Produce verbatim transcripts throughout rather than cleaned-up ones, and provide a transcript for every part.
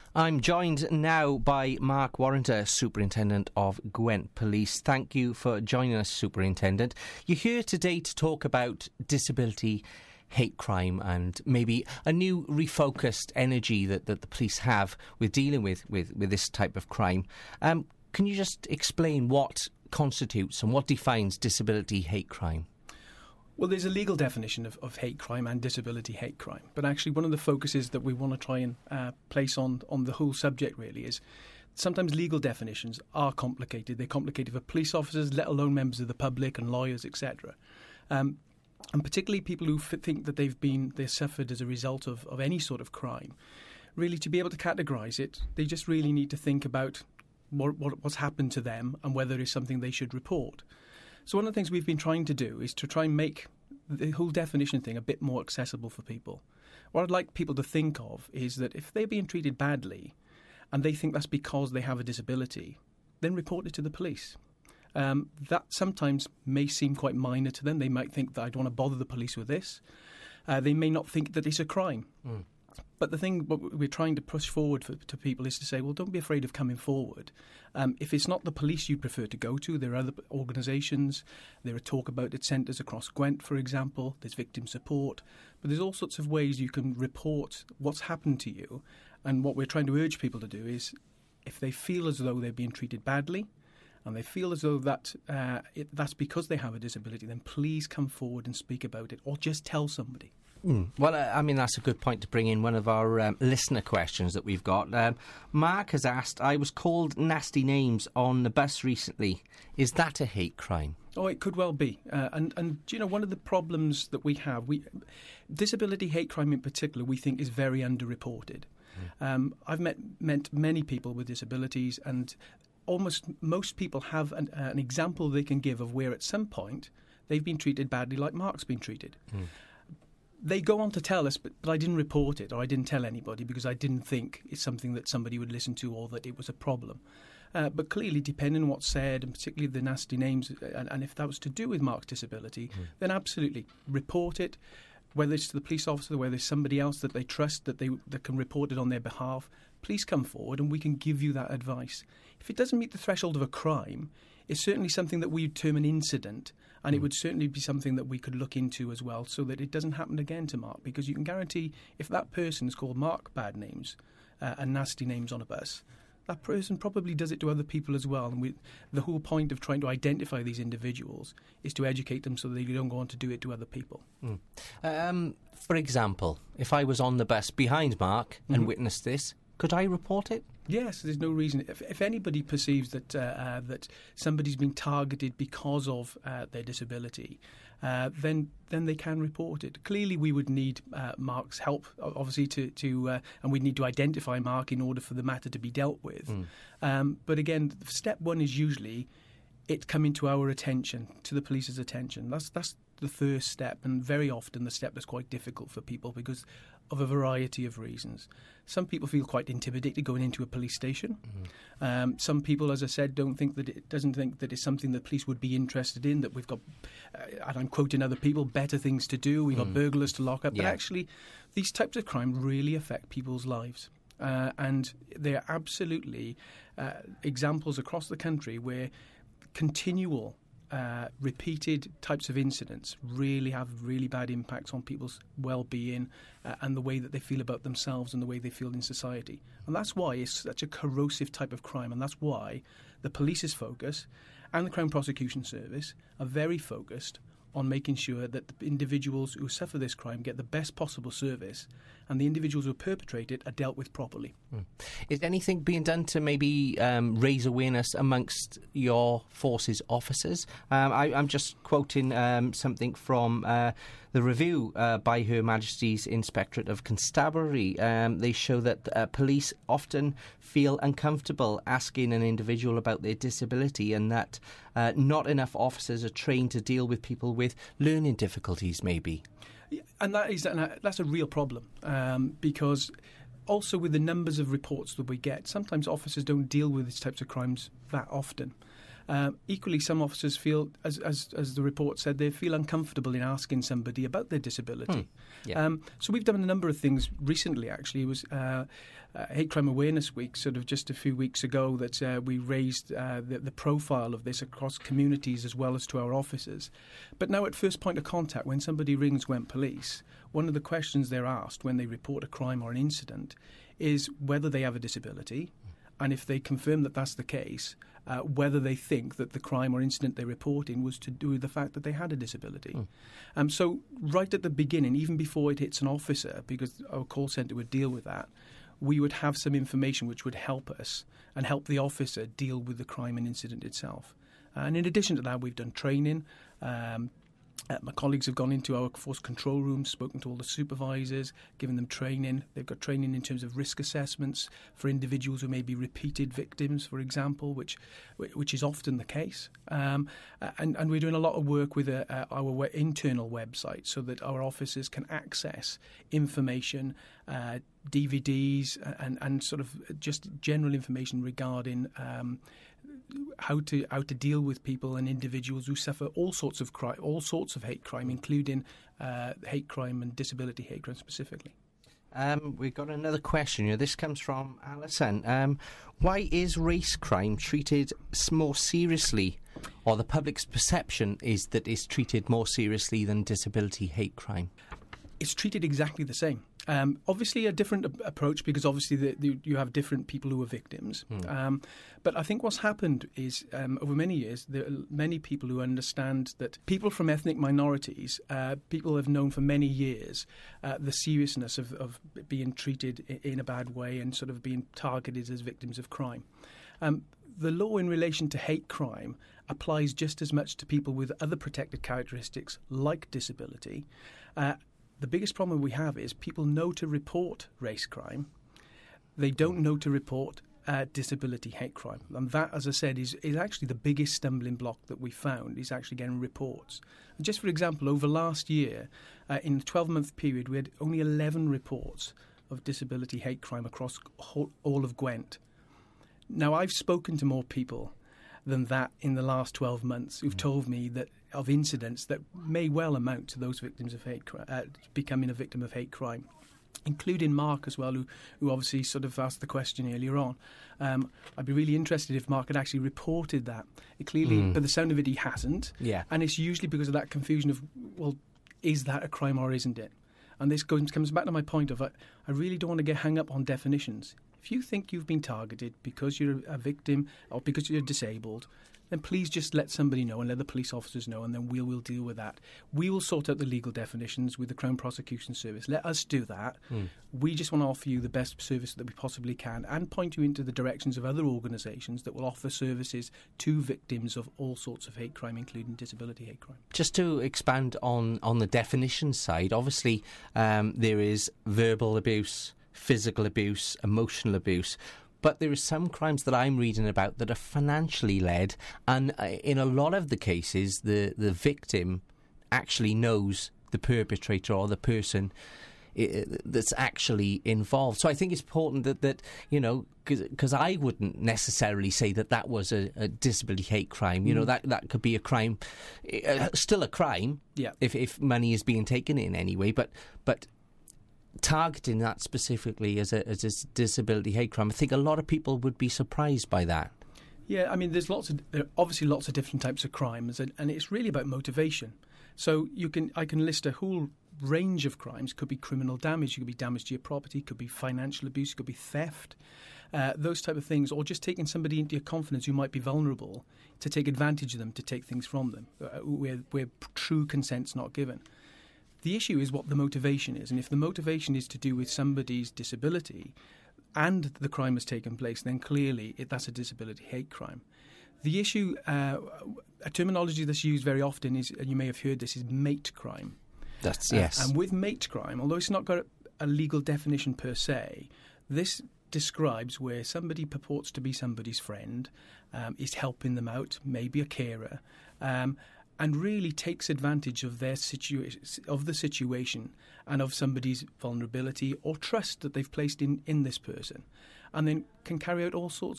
I'm joined now by Mark Warrender, Superintendent of Gwent Police. Thank you for joining us, Superintendent. You're here today to talk about disability, hate crime, and maybe a new refocused energy that, that the police have with dealing with, with, with this type of crime. Um, can you just explain what constitutes and what defines disability hate crime? Well, there's a legal definition of, of hate crime and disability hate crime. But actually one of the focuses that we want to try and uh, place on, on the whole subject really is sometimes legal definitions are complicated. They're complicated for police officers, let alone members of the public and lawyers, et cetera. Um, and particularly people who f- think that they've been they're suffered as a result of, of any sort of crime. Really, to be able to categorise it, they just really need to think about what, what what's happened to them and whether it's something they should report. So one of the things we've been trying to do is to try and make the whole definition thing a bit more accessible for people. What I'd like people to think of is that if they're being treated badly and they think that's because they have a disability, then report it to the police. Um, that sometimes may seem quite minor to them. They might think that I don't want to bother the police with this. Uh, they may not think that it's a crime. Mm. But the thing what we're trying to push forward for, to people is to say, well, don't be afraid of coming forward. Um, if it's not the police you prefer to go to, there are other organisations. There are talk about it centres across Gwent, for example. There's victim support. But there's all sorts of ways you can report what's happened to you. And what we're trying to urge people to do is, if they feel as though they're being treated badly, and they feel as though that uh, it, that's because they have a disability, then please come forward and speak about it, or just tell somebody. Mm. Well, uh, I mean, that's a good point to bring in one of our um, listener questions that we've got. Um, Mark has asked, I was called nasty names on the bus recently. Is that a hate crime? Oh, it could well be. Uh, and, and, you know, one of the problems that we have, we disability hate crime in particular, we think is very underreported. Mm. Um, I've met, met many people with disabilities, and almost most people have an, uh, an example they can give of where at some point they've been treated badly like Mark's been treated. Mm. They go on to tell us, but, but I didn't report it, or I didn't tell anybody because I didn't think it's something that somebody would listen to, or that it was a problem. Uh, but clearly, depending on what's said, and particularly the nasty names, and, and if that was to do with Mark's disability, mm. then absolutely report it, whether it's to the police officer, whether it's somebody else that they trust that they that can report it on their behalf. Please come forward and we can give you that advice. If it doesn't meet the threshold of a crime, it's certainly something that we would term an incident, and mm. it would certainly be something that we could look into as well, so that it doesn't happen again to Mark. Because you can guarantee if that person is called Mark bad names uh, and nasty names on a bus, that person probably does it to other people as well. And we, the whole point of trying to identify these individuals is to educate them so that they don't go on to do it to other people. Mm. Um, for example, if I was on the bus behind Mark and mm-hmm. witnessed this, could I report it? Yes, there's no reason. If, if anybody perceives that uh, uh, that somebody's been targeted because of uh, their disability, uh, then then they can report it. Clearly, we would need uh, Mark's help, obviously, to to uh, and we'd need to identify Mark in order for the matter to be dealt with. Mm. Um, but again, step one is usually it coming to our attention, to the police's attention. That's that's the first step, and very often the step that's quite difficult for people because of a variety of reasons. Some people feel quite intimidated going into a police station. Mm-hmm. Um, some people, as I said, don't think that it doesn't think that it's something that police would be interested in. That we've got, uh, and I'm quoting other people, better things to do. We've mm. got burglars to lock up. Yeah. But actually, these types of crime really affect people's lives. Uh, and there are absolutely uh, examples across the country where continual Uh, repeated types of incidents really have really bad impacts on people's well-being uh, and the way that they feel about themselves and the way they feel in society. And that's why it's such a corrosive type of crime, and that's why the police's focus and the Crown Prosecution Service are very focused on making sure that the individuals who suffer this crime get the best possible service, and the individuals who perpetrate it are dealt with properly. Mm. Is anything being done to maybe um, raise awareness amongst your forces officers? Um, I, I'm just quoting um, something from uh, the review uh, by Her Majesty's Inspectorate of Constabulary. Um, they show that uh, police often feel uncomfortable asking an individual about their disability, and that uh, not enough officers are trained to deal with people with learning difficulties, maybe. Yeah, and that is and that's a real problem um, because also with the numbers of reports that we get, sometimes officers don't deal with these types of crimes that often. Um, equally, some officers feel, as, as as the report said, they feel uncomfortable in asking somebody about their disability. Hmm. Yeah. Um, so we've done a number of things recently. Actually, it was uh, uh, Hate Crime Awareness Week, sort of just a few weeks ago, that uh, we raised uh, the, the profile of this across communities as well as to our officers. But now, at first point of contact, when somebody rings Gwent Police, one of the questions they're asked when they report a crime or an incident is whether they have a disability, and if they confirm that that's the case, uh, whether they think that the crime or incident they're reporting was to do with the fact that they had a disability. Mm. Um, so right at the beginning, even before it hits an officer, because our call centre would deal with that, we would have some information which would help us and help the officer deal with the crime and incident itself. And in addition to that, we've done training. Um, Uh, my colleagues have gone into our force control rooms, spoken to all the supervisors, given them training. They've got training in terms of risk assessments for individuals who may be repeated victims, for example, which which is often the case. Um, and, and we're doing a lot of work with uh, uh, our we- internal website so that our officers can access information, uh, D V Ds, and, and sort of just general information regarding um, how to how to deal with people and individuals who suffer all sorts of crime, all sorts of hate crime, including uh, hate crime and disability hate crime specifically. Um, we've got another question here. This comes from Alison. Um, why is race crime treated more seriously, or the public's perception is that it's treated more seriously than disability hate crime? It's treated exactly the same. Um, obviously a different a- approach because obviously the, the, you have different people who are victims. Mm. Um, but I think what's happened is um, over many years there are many people who understand that people from ethnic minorities, uh, people have known for many years uh, the seriousness of, of being treated in, in a bad way and sort of being targeted as victims of crime. Um, the law in relation to hate crime applies just as much to people with other protected characteristics like disability. Uh, The biggest problem we have is people know to report race crime. They don't know to report uh, disability hate crime. And that, as I said, is, is actually the biggest stumbling block that we found, is actually getting reports. And just for example, over last year, uh, in a twelve-month period, we had only eleven reports of disability hate crime across whole, all of Gwent. Now, I've spoken to more people than that in the last twelve months who've told me that of incidents that may well amount to those victims of hate crime, uh, becoming a victim of hate crime, including Mark as well, who, who obviously sort of asked the question earlier on. Um, I'd be really interested if Mark had actually reported that. It clearly, mm. by the sound of it, he hasn't. Yeah. And it's usually because of that confusion of, well, is that a crime or isn't it? And this goes, comes back to my point of, I, I really don't want to get hung up on definitions. If you think you've been targeted because you're a victim or because you're disabled, then please just let somebody know and let the police officers know, and then we'll, we'll deal with that. We will sort out the legal definitions with the Crown Prosecution Service. Let us do that. Mm. We just want to offer you the best service that we possibly can and point you into the directions of other organisations that will offer services to victims of all sorts of hate crime, including disability hate crime. Just to expand on, on the definition side, obviously um, there is verbal abuse, physical abuse, emotional abuse. But there are some crimes that I'm reading about that are financially led, and in a lot of the cases, the, the victim actually knows the perpetrator or the person that's actually involved. So I think it's important that, that you know, because I wouldn't necessarily say that that was a, a disability hate crime. You mm. know, that, that could be a crime, uh, still a crime, yeah. if, if money is being taken in any way, but... but targeting that specifically as a, as a disability hate crime, I think a lot of people would be surprised by that. Yeah, I mean, there's lots of there are obviously lots of different types of crimes, and, and it's really about motivation. So you can I can list a whole range of crimes. Could be criminal damage, it could be damage to your property, could be financial abuse, it could be theft, uh, those type of things, or just taking somebody into your confidence who might be vulnerable to take advantage of them, to take things from them, uh, where where true consent's not given. The issue is what the motivation is, and if the motivation is to do with somebody's disability and the crime has taken place, then clearly it, that's a disability hate crime. The issue, uh, a terminology that's used very often is, and you may have heard this, is mate crime. That's, yes. Uh, and with mate crime, although it's not got a, a legal definition per se, this describes where somebody purports to be somebody's friend, um, is helping them out, maybe a carer, um, and really takes advantage of their situation, of the situation, and of somebody's vulnerability or trust that they've placed in, in this person, and then can carry out all sorts of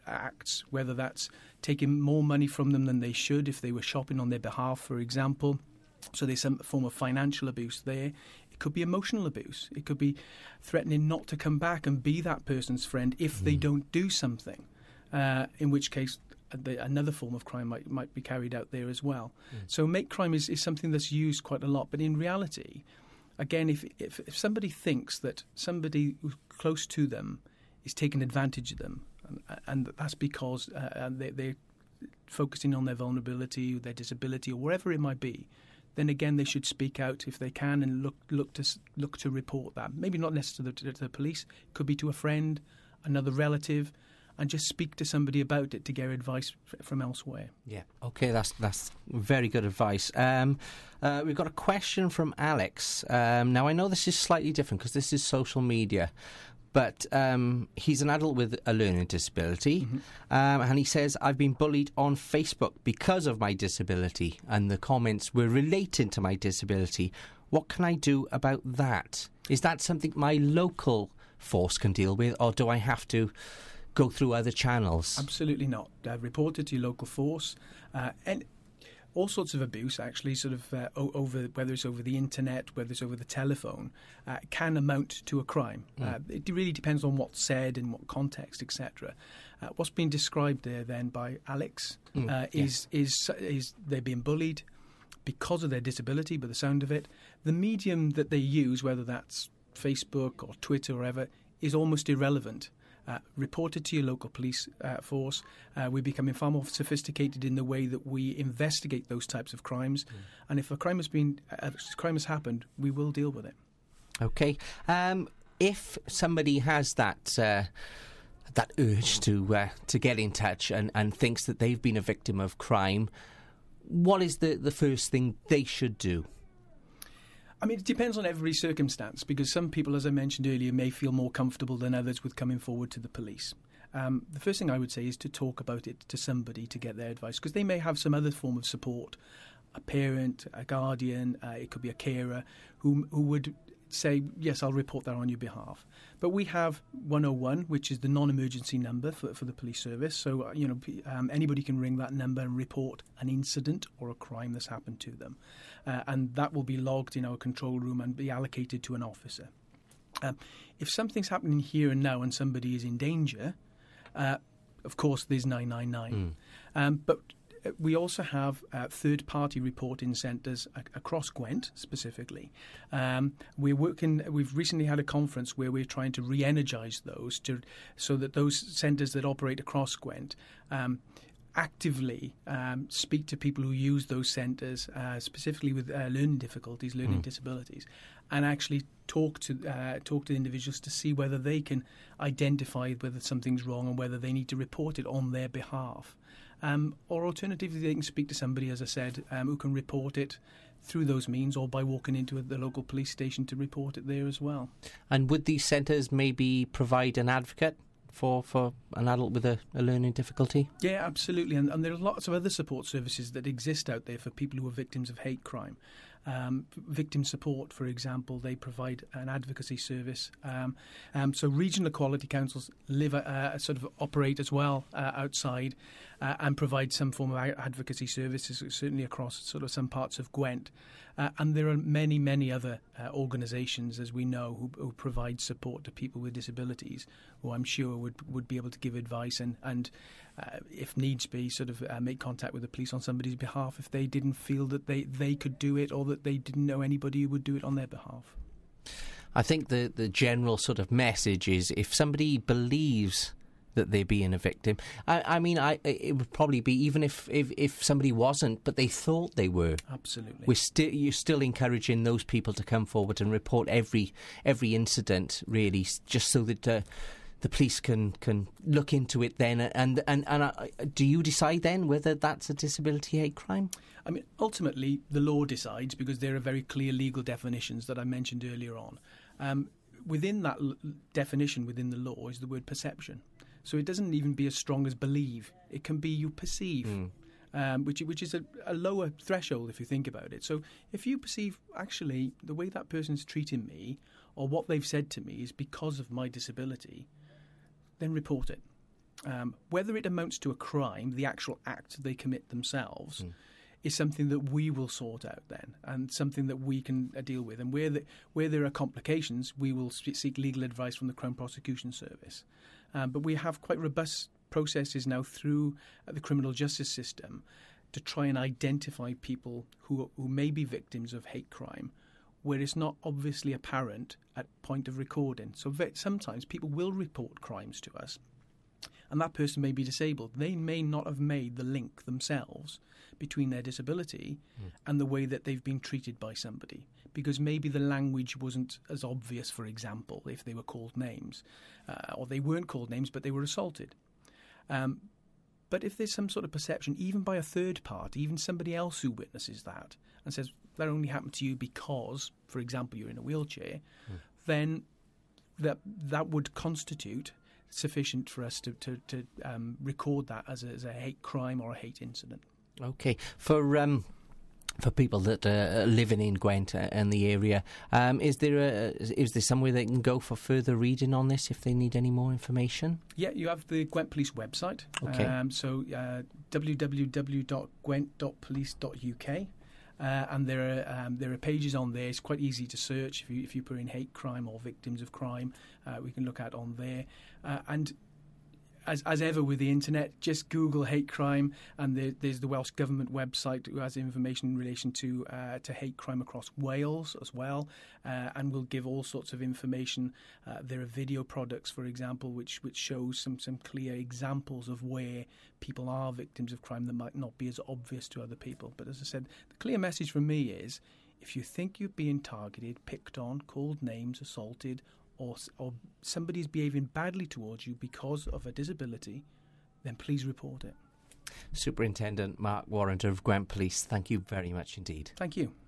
acts, whether that's taking more money from them than they should if they were shopping on their behalf, for example. So there's some form of financial abuse there. It could be emotional abuse. It could be threatening not to come back and be that person's friend if mm. they don't do something, uh, in which case the, another form of crime might might be carried out there as well. Mm. So hate crime is, is something that's used quite a lot. But in reality, again, if, if, if somebody thinks that somebody who's close to them is taking advantage of them, and, and that's because uh, they, they're focusing on their vulnerability, their disability, or wherever it might be, then again they should speak out if they can and look look to look to report that. Maybe not necessarily to the, to the police. It could be to a friend, another relative, and just speak to somebody about it to get advice f- from elsewhere. Yeah, okay, that's that's very good advice. Um, uh, we've got a question from Alex. Um, now, I know this is slightly different because this is social media, but um, he's an adult with a learning disability, mm-hmm. um, and he says, I've been bullied on Facebook because of my disability, and the comments were relating to my disability. What can I do about that? Is that something my local force can deal with, or do I have to go through other channels? Absolutely not. Uh, report it to your local force. Uh, and all sorts of abuse, actually, sort of uh, o- over whether it's over the internet, whether it's over the telephone, uh, can amount to a crime. Mm. Uh, it really depends on what's said and what context, et cetera. Uh, what's been described there then by Alex mm. uh, is, yeah. is is they're being bullied because of their disability, by the sound of it. The medium that they use, whether that's Facebook or Twitter or whatever, is almost irrelevant. Uh, report it to your local police uh, force. Uh, we're becoming far more sophisticated in the way that we investigate those types of crimes. Mm. And if a crime has been, a crime has happened, we will deal with it. Okay. Um, if somebody has that uh, that urge to uh, to get in touch and, and thinks that they've been a victim of crime, what is the, the first thing they should do? I mean, it depends on every circumstance, because some people, as I mentioned earlier, may feel more comfortable than others with coming forward to the police. Um, the first thing I would say is to talk about it to somebody to get their advice, because they may have some other form of support, a parent, a guardian, uh, it could be a carer, who, who would say, yes, I'll report that on your behalf. But we have one oh one, which is the non-emergency number for, for the police service. So, uh, you know, um, anybody can ring that number and report an incident or a crime that's happened to them. Uh, and that will be logged in our control room and be allocated to an officer. Um, if something's happening here and now and somebody is in danger, uh, of course, there's nine nine nine. Mm. Um, but we also have uh, third-party reporting centres ac- across Gwent, specifically. Um, we're working. We've recently had a conference where we're trying to re-energise those, to, so that those centres that operate across Gwent um, actively um, speak to people who use those centres, uh, specifically with uh, learning difficulties, learning mm. disabilities, and actually talk to uh, talk to individuals to see whether they can identify whether something's wrong and whether they need to report it on their behalf. Um, or alternatively, they can speak to somebody, as I said, um, who can report it through those means, or by walking into the local police station to report it there as well. And would these centres maybe provide an advocate for, for an adult with a, a learning difficulty? Yeah, absolutely. And, and there are lots of other support services that exist out there for people who are victims of hate crime. Um, victim support, for example, they provide an advocacy service. Um, um, so regional equality councils live, uh, sort of operate as well uh, outside uh, and provide some form of advocacy services, certainly across sort of some parts of Gwent. Uh, and there are many, many other uh, organisations, as we know, who, who provide support to people with disabilities, who I'm sure would, would be able to give advice and, and uh, if needs be, sort of uh, make contact with the police on somebody's behalf if they didn't feel that they, they could do it, or that they didn't know anybody who would do it on their behalf. I think the, the general sort of message is, if somebody believes that they're being a victim, I, I mean, I, it would probably be, even if, if, if somebody wasn't, but they thought they were. Absolutely. We're still, you're still encouraging those people to come forward and report every every incident, really, just so that uh, the police can, can look into it then. And, and, and uh, do you decide then whether that's a disability hate crime? I mean, ultimately, the law decides, because there are very clear legal definitions that I mentioned earlier on. Um, within that l- definition, within the law, is the word perception. So it doesn't even be as strong as believe. It can be you perceive, mm. um, which which is a, a lower threshold if you think about it. So if you perceive, actually, the way that person's treating me or what they've said to me is because of my disability, then report it. Um, whether it amounts to a crime, the actual act they commit themselves, Mm. is something that we will sort out then, and something that we can uh, deal with. And where the, where there are complications, we will sp- seek legal advice from the Crown Prosecution Service. Um, but we have quite robust processes now through uh, the criminal justice system to try and identify people who who may be victims of hate crime, where it's not obviously apparent at point of recording. So ve- sometimes people will report crimes to us, and that person may be disabled. They may not have made the link themselves between their disability mm. and the way that they've been treated by somebody, because maybe the language wasn't as obvious, for example, if they were called names, uh, or they weren't called names but they were assaulted. Um, but if there's some sort of perception, even by a third party, even somebody else who witnesses that and says that only happened to you because, for example, you're in a wheelchair, mm. then that that would constitute sufficient for us to, to, to um, record that as a, as a hate crime or a hate incident. Okay. For um, for people that are living in Gwent and the area, um, is there a, is there somewhere they can go for further reading on this if they need any more information? Yeah, you have the Gwent Police website. Okay. Um, so uh, w w w dot gwent dot police dot u k. Uh, and there are um, there are pages on there. It's quite easy to search if you if you put in hate crime or victims of crime. Uh, we can look at on there. Uh, and as as ever with the internet, just Google hate crime, and there, there's the Welsh Government website who has information in relation to uh, to hate crime across Wales as well, uh, and will give all sorts of information. Uh, there are video products, for example, which which shows some some clear examples of where people are victims of crime that might not be as obvious to other people. But as I said, the clear message from me is, if you think you're being targeted, picked on, called names, assaulted, or or somebody's behaving badly towards you because of a disability, then please report it. Superintendent Mark Warrant of Gwent Police, thank you very much indeed. Thank you.